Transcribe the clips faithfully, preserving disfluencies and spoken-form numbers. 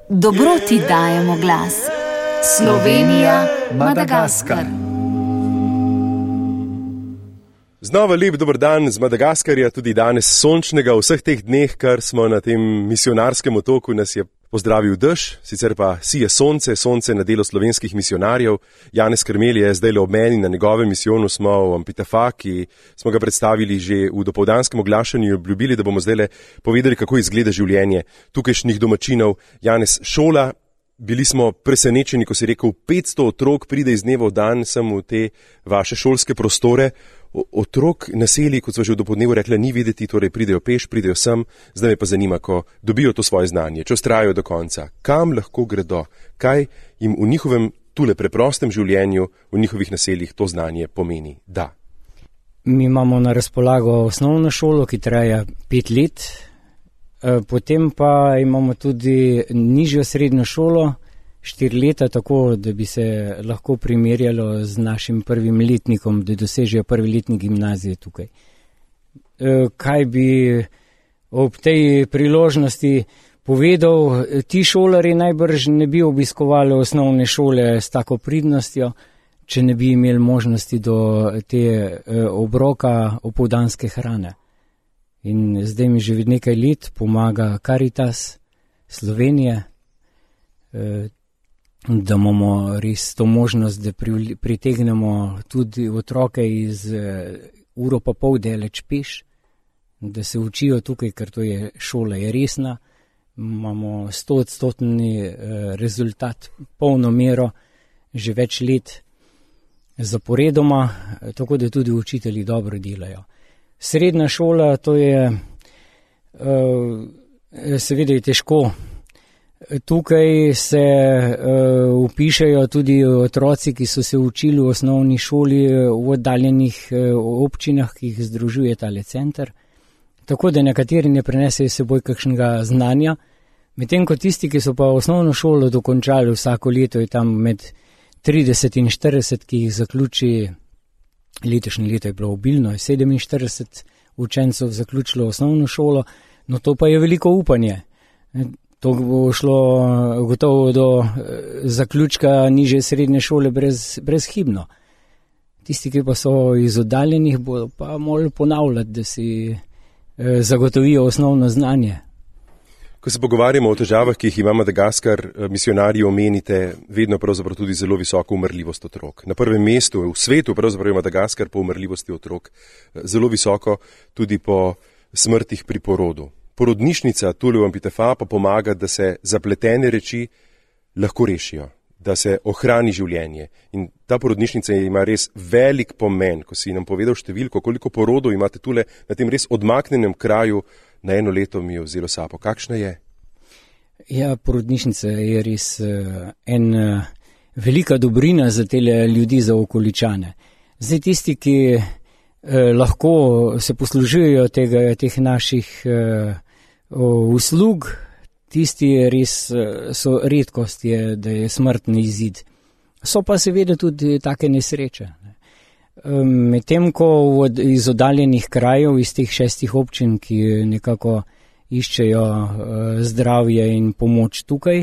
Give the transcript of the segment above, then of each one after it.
Dobroti dajemo glas. Slovenija, Madagaskar. Znova lep dober dan z Madagaskarja, tudi danes sončnega. V vseh teh dneh, kar smo na tem misijonarskem otoku, nas je pozdravil dež, sicer pa sije sonce, sonce na delo slovenskih misijonarjev. Janez Krmelj je zdaj le ob meni, na njegovem misijonu smo v Ampitafa, ki smo ga predstavili že v dopoldanskem oglašanju in obljubili, da bomo zdaj le povedali, kako izgleda življenje tukajšnjih domačinov. Janez, šola, bili smo presenečeni, ko si rekel, petsto otrok pride iz dneva v dan sem v te vaše šolske prostore. Otrok naselij, kot so že v dopoldnevu rekla, ni videti, torej pridejo peš, pridejo sem, zdaj me pa zanima, ko dobijo to svoje znanje, če vztrajajo do konca, kam lahko gredo, kaj jim v njihovem tule preprostem življenju, v njihovih naseljih to znanje pomeni, da. Mi imamo na razpolago osnovno šolo, ki traja pet let, potem pa imamo tudi nižjo srednjo šolo, štiri leta, tako da bi se lahko primerjalo z našim prvim letnikom, da dosežejo prvi letnik gimnazije tukaj. Kaj bi ob tej priložnosti povedal, ti šolari najbrž ne bi obiskovali osnovne šole s tako pridnostjo, če ne bi imeli možnosti do te obroka opoldanske hrane. In zdaj mi že nekaj let pomaga Karitas Slovenije, da imamo res to možnost, da pritegnemo tudi otroke iz uro pa pol daleč peš, da se učijo tukaj, ker to je šola je resna, imamo stoodstotni rezultat, polno mero, že več let zaporedoma, tako da tudi učitelji dobro delajo. Srednja šola, to je seveda je težko. Tukaj se uh, upišajo tudi otroci, ki so se učili v osnovni šoli v oddaljenih uh, občinah, ki jih združuje tale center. Tako da nekateri ne prenesejo seboj kakšnega znanja, medtem ko tisti, ki so pa osnovno šolo dokončali vsako leto, je tam med trideset in štirideset, ki jih zaključi, letošnje leto je bilo obilno, je sedeminštirideset učencev zaključilo osnovno šolo, no to pa je veliko upanje. To bo šlo gotovo do zaključka nižje srednje šole brez, brezhibno. Tisti, ki pa so iz oddaljenih, bodo pa morali ponavljati, da si eh, zagotovijo osnovno znanje. Ko se pogovarjamo o težavah, ki jih ima Madagaskar, misijonarji omenite vedno pravzaprav tudi zelo visoko umrljivost otrok. Na prvem mestu v svetu pravzaprav je Madagaskar po umrljivosti otrok zelo visoko, tudi po smrtih pri porodu. Porodnišnica tule v Ampitafa pa pomaga, da se zapletene reči lahko rešijo, da se ohrani življenje. In ta porodnišnica ima res velik pomen, ko si nam povedal številko, koliko porodov imate tule na tem res odmaknenem kraju, na eno leto mi je vzelo sapo. Kakšna je? Ja, porodnišnica je res uh, en uh, velika dobrina za tele ljudi, za okoličane. Zdaj tisti, ki uh, lahko se poslužujejo tega, teh naših uh, uslug, tisti res so redkost, je, da je smrtni izid. So pa seveda tudi take nesreče. Medtem ko iz oddaljenih krajev, iz teh šestih občin, ki nekako iščejo zdravje in pomoč tukaj,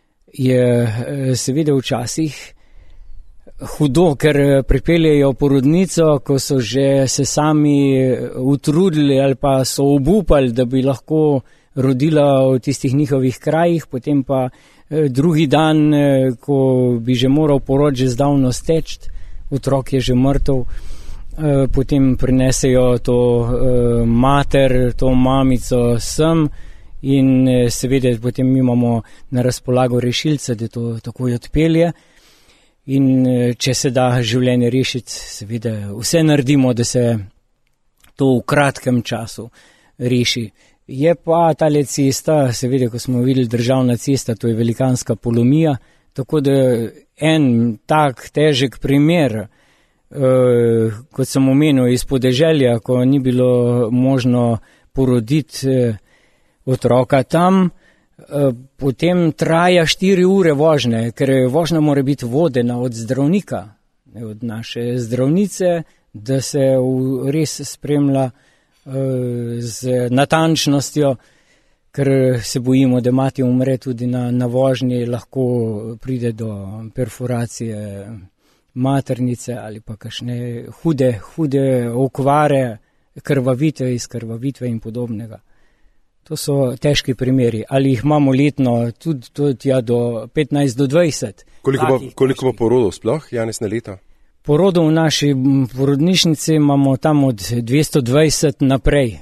je seveda včasih hudo, ker pripeljejo porodnico, ko so že se sami utrudili ali pa so obupali, da bi lahko rodila v tistih njihovih krajih, potem pa drugi dan, ko bi že moral porod že zdavno steči, otrok je že mrtev, potem prinesejo to mater, to mamico sem in seveda potem mi imamo na razpolago rešilce, da to takoj odpelje. In če se da življenje rešiti, seveda vse naredimo, da se to v kratkem času reši. Je pa tale cesta, seveda, ko smo videli državna cesta, to je velikanska polomija, tako da en tak težek primer, eh, kot sem omenil, iz podeželja, ko ni bilo možno poroditi eh, otroka tam, potem traja štiri ure vožnje, ker vožnja mora biti vodena od zdravnika, od naše zdravnice, da se res spremlja z natančnostjo, ker se bojimo, da mati umre tudi na, na vožnji, lahko pride do perforacije maternice ali pa kakšne hude, hude okvare, krvavitve iz krvavitve in podobnega. To so težki primeri. Ali jih imamo letno tudi, tudi ja, do petnajst do dvajset. Koliko pa, koliko pa porodov sploh, Janez, na leto? Porodov v naši porodnišnici imamo tam od dvesto dvajset naprej.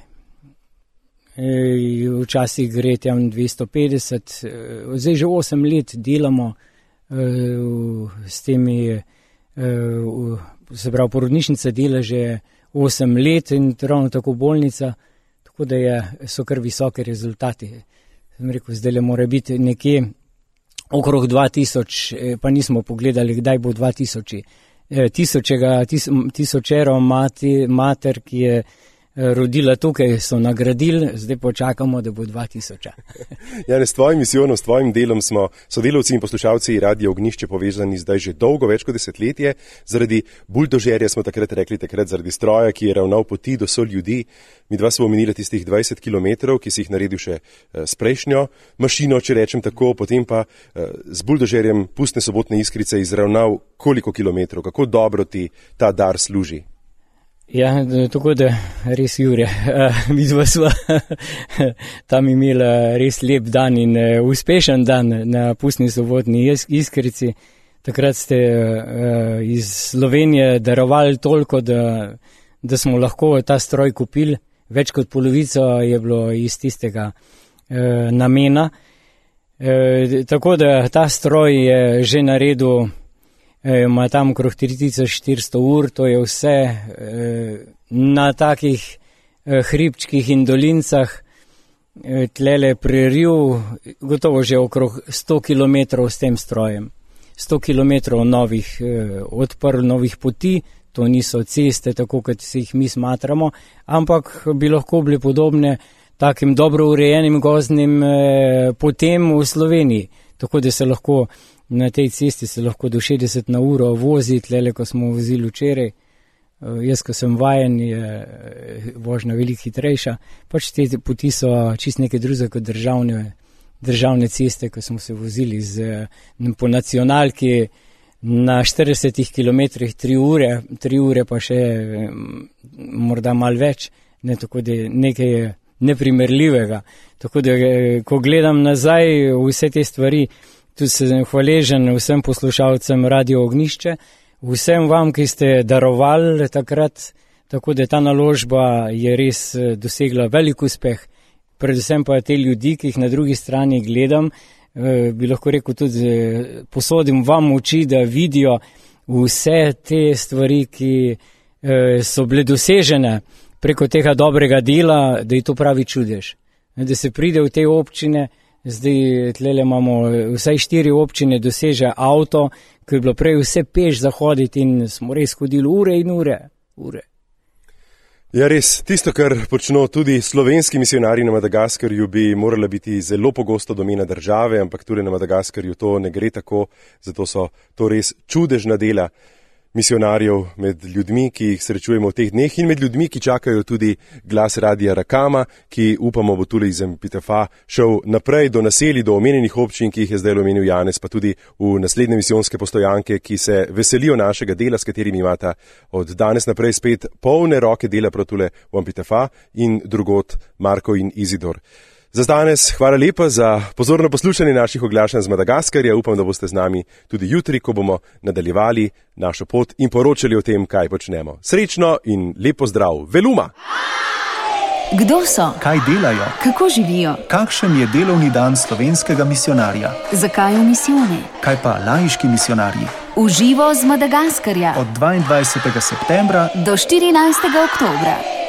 E, včasih gre tam dvesto petdeset. Zdaj že osem let delamo e, s temi, e, se pravi, porodnišnica dela že osem let in ravno tako bolnica, tako da je, so kar visoke rezultati. Sem rekel, zdaj le mora biti nekje okrog dva tisoč, pa nismo pogledali, kdaj bo dva tisoč. Tisočega, tis, tisočero mati, mater, ki je rodila tukaj, so nagradili, zdaj počakamo, da bo dva tisoč. Janez, s tvojim misijonom, s tvojim delom smo sodelavci in poslušalci Radia Ognjišče povezani zdaj že dolgo, več kot desetletje. Zaradi buldožerja smo takrat rekli, takrat zaradi stroja, ki je ravnal poti do so ljudi. Mi dva smo omenili tistih dvajset kilometrov, ki si jih naredil še s prejšnjo mašino, če rečem tako, potem pa z buldožerjem pustne sobotne iskrice izravnal koliko kilometrov, kako dobro ti ta dar služi. Ja, tako da res, Jure, mi dva sva tam imela res lep dan in uspešen dan na pustni sobotni iskrici. Takrat ste iz Slovenije darovali toliko, da, da smo lahko ta stroj kupili. Več kot polovico je bilo iz tistega namena. Tako da ta stroj je že naredil, ima tam okrog tri tisoč štiristo ur, to je vse na takih hribčkih in dolincah, tlele preriv, gotovo že okrog sto kilometrov s tem strojem. sto kilometrov novih odprl, novih poti, to niso ceste, tako kot se jih mi smatramo, ampak bi lahko bile podobne takim dobro urejenim gozdnim potem v Sloveniji, tako da se lahko na tej cesti se lahko do šestdeset na uro vozi, tlele, ko smo vozili včeraj. Jaz, ko sem vajen, je vožnja veliko hitrejša. Pač te poti so čist nekaj drugega kot državne, državne ceste, ko smo se vozili z, po nacionalki na štiridesetih kilometrih tri ure, tri ure pa še morda malo več, ne, tako da nekaj neprimerljivega. Tako da, ko gledam nazaj vse te stvari, tudi sem hvaležen vsem poslušalcem Radio Ognjišče, vsem vam, ki ste darovali takrat, tako da ta naložba je res dosegla velik uspeh. Predvsem pa te ljudi, ki jih na drugi strani gledam, bi lahko rekel tudi posodim vam oči, da vidijo vse te stvari, ki so bile dosežene preko tega dobrega dela, da je to pravi čudež. Da se pride v te občine. Zdaj tlele imamo vsaj štiri občine, doseže avto, ki je bilo prej vse peš zahoditi in smo res hodili ure in ure. ure. Ja, res, tisto, kar počno tudi slovenski misionarji na Madagaskarju, bi morala biti zelo pogosto domena države, ampak tudi na Madagaskarju to ne gre tako, zato so to res čudežna dela misionarjev med ljudmi, ki jih srečujemo v teh dneh in med ljudmi, ki čakajo tudi glas Radia Rakama, ki upamo bo tudi iz Mpitefa šel naprej do naselij, do omenjenih občin, ki jih je zdaj omenil Janez, pa tudi v naslednje misijonske postojanke, ki se veselijo našega dela, s katerimi imata od danes naprej spet polne roke dela protule v Mpitefa in drugot Marko in Izidor. Za danes hvala lepa za pozorno poslušanje naših oglašanj z Madagaskarja. Upam, da boste z nami tudi jutri, ko bomo nadaljevali našo pot in poročali o tem, kaj počnemo. Srečno in lep pozdrav. Veluma! Kdo so? Kaj delajo? Kako živijo? Kakšen je delovni dan slovenskega misionarja? Zakaj v misijone? Kaj pa laiški misionarji? V živo z Madagaskarja. Od dvaindvajsetega septembra do štirinajstega oktobra.